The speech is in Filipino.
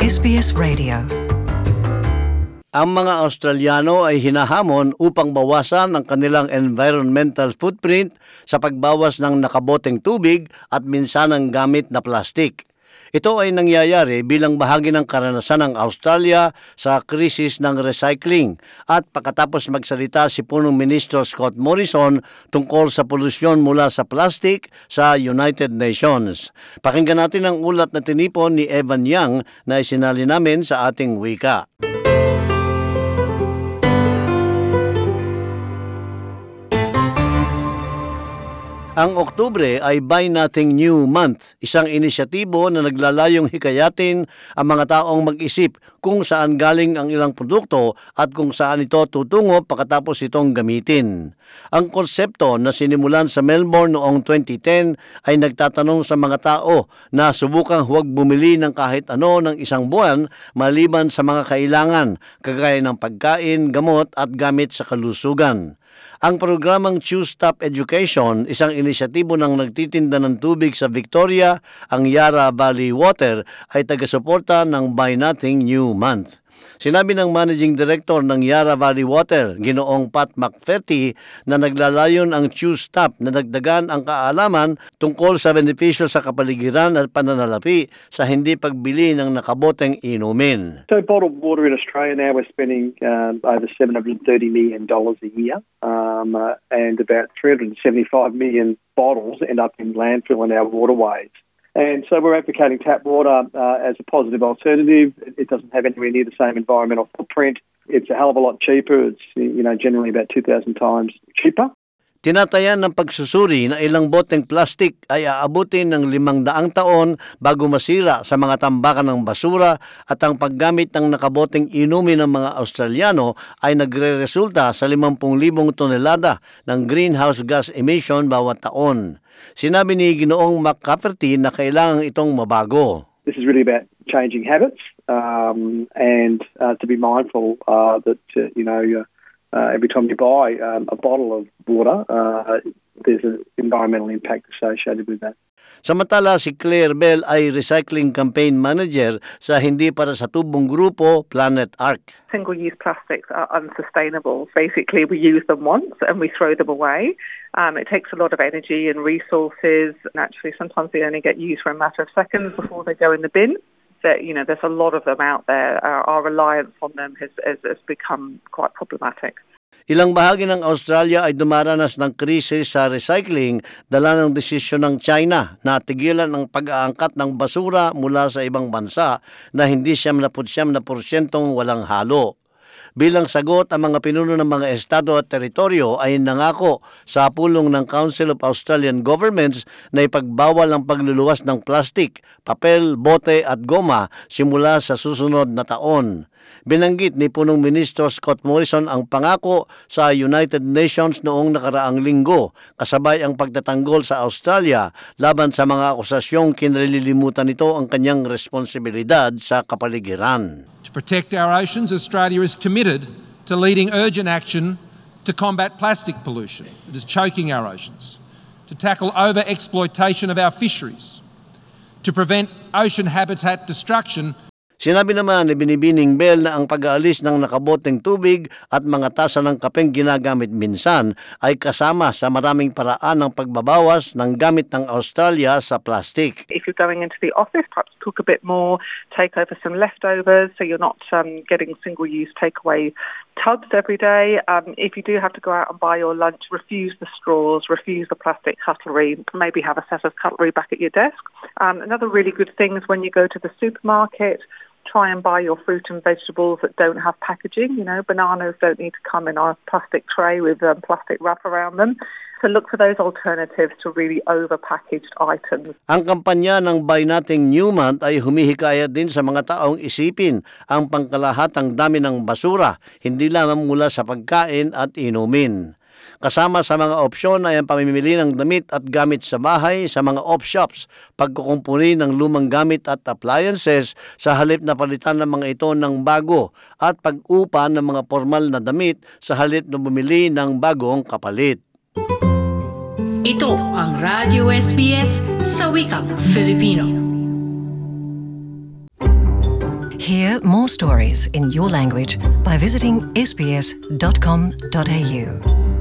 SBS Radio. Ang mga Australiano ay hinahamon upang bawasan ang kanilang environmental footprint sa pagbawas ng nakaboteng tubig at minsanang gamit na plastik. Ito ay nangyayari bilang bahagi ng karanasan ng Australia sa krisis ng recycling at pagkatapos magsalita si Punong Ministro Scott Morrison tungkol sa polusyon mula sa plastik sa United Nations. Pakinggan natin ang ulat na tinipon ni Evan Young na isinali namin sa ating wika. Ang Oktubre ay Buy Nothing New Month, isang inisyatibo na naglalayong hikayatin ang mga taong mag-isip kung saan galing ang ilang produkto at kung saan ito tutungo pagkatapos itong gamitin. Ang konsepto na sinimulan sa Melbourne noong 2010 ay nagtatanong sa mga tao na subukang huwag bumili ng kahit ano ng isang buwan maliban sa mga kailangan, kagaya ng pagkain, gamot at gamit sa kalusugan. Ang programang Choose Stop Education, isang inisyatibo ng nagtitinda ng tubig sa Victoria, ang Yarra Valley Water, ay taga-suporta ng Buy Nothing New Month. Sinabi ng Managing Director ng Yarra Valley Water, Ginoong Pat McFerty, na naglalayon ang Choose Stop na dagdagan ang kaalaman tungkol sa benepisyo sa kapaligiran at pananalapi sa hindi pagbili ng nakaboteng inumin. So bottled water in Australia now, we're spending over $730 million a year, and about 375 million bottles end up in landfill in our waterways. And so we're advocating tap water as a positive alternative. It doesn't have anywhere near the same environmental footprint. It's a hell of a lot cheaper. It's generally about 2,000 times cheaper. Tinatayan ng pagsusuri na ilang boteng plastik ay aabutin ng 500 taon bago masira sa mga tambakan ng basura at ang paggamit ng nakaboteng inumin ng mga Australiano ay nagre-resulta sa 50,000 tonelada ng greenhouse gas emission bawat taon. Sinabi ni Ginoong McCafferty na kailangan itong mabago. This is really about changing habits and to be mindful that every time you buy a bottle of water, there's an environmental impact associated with that. Samantala, si Claire Bell ay Recycling Campaign Manager sa hindi para sa tubong grupo Planet Ark. Single-use plastics are unsustainable. Basically, we use them once and we throw them away. It takes a lot of energy and resources. Naturally, sometimes they only get used for a matter of seconds before they go in the bin. There's a lot of them out there. Our reliance on them has become quite problematic. Ilang bahagi ng Australia ay dumaranas ng krisis sa recycling dala ng desisyon ng China na tigilan ang pag-aangkat ng basura mula sa ibang bansa na hindi 79% walang halo. Bilang sagot, ang mga pinuno ng mga estado at teritoryo ay nangako sa pulong ng Council of Australian Governments na ipagbawal ang pagluluwas ng plastik, papel, bote at goma simula sa susunod na taon. Binanggit ni Punong Ministro Scott Morrison ang pangako sa United Nations noong nakaraang linggo, kasabay ang pagtatanggol sa Australia laban sa mga akusasyong kinalilimutan nito ang kanyang responsibilidad sa kapaligiran. To protect our oceans, Australia is committed to leading urgent action to combat plastic pollution that is choking our oceans, to tackle over-exploitation of our fisheries, to prevent ocean habitat destruction. Sinabi naman ni Binibining Bell na ang pag-aalis ng nakaboteng tubig at mga tasa ng kapeng ginagamit minsan ay kasama sa maraming paraan ng pagbabawas ng gamit ng Australia sa plastic. If you're going into the office, perhaps cook a bit more, take over some leftovers so you're not getting single-use takeaway tubs every day. If you do have to go out and buy your lunch, refuse the straws, refuse the plastic cutlery, maybe have a set of cutlery back at your desk. Another really good thing is when you go to the supermarket, try and buy your fruit and vegetables that don't have packaging. Bananas don't need to come in a plastic tray with plastic wrap around them. So look for those alternatives to really over-packaged items. Ang kampanya ng Buy Nothing New Month ay humihikayat din sa mga taong isipin ang pangkalahatang dami ng basura, hindi lamang mula sa pagkain at inumin. Kasama sa mga opsyon ay ang pamimili ng damit at gamit sa bahay sa mga op-shops, pagkukumpuni ng lumang gamit at appliances sa halip na palitan ng mga ito ng bago at pag-upa ng mga formal na damit sa halip na bumili ng bagong kapalit. Ito ang Radio SBS sa wikang Filipino. Hear more stories in your language by visiting sbs.com.au.